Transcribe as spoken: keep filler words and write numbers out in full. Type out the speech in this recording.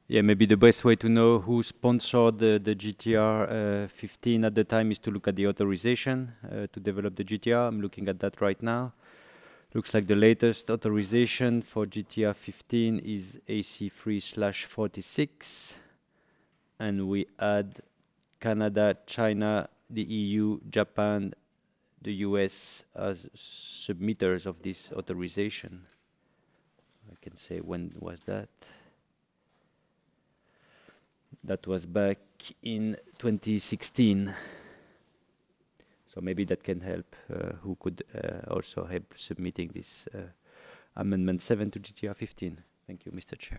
Yeah, maybe the best way to know who sponsored the, the G T R uh, fifteen at the time is to look at the authorization uh, to develop the G T R. I'm looking at that right now. Looks like the latest authorization for G T R fifteen is A C three slash forty-six. And we add Canada, China, the E U, Japan, the U S as submitters of this authorization. I can say when was that? That was back in twenty sixteen. So maybe that can help uh, who could uh, also help submitting this uh, Amendment seven to G T R fifteen. Thank you, Mister Chair.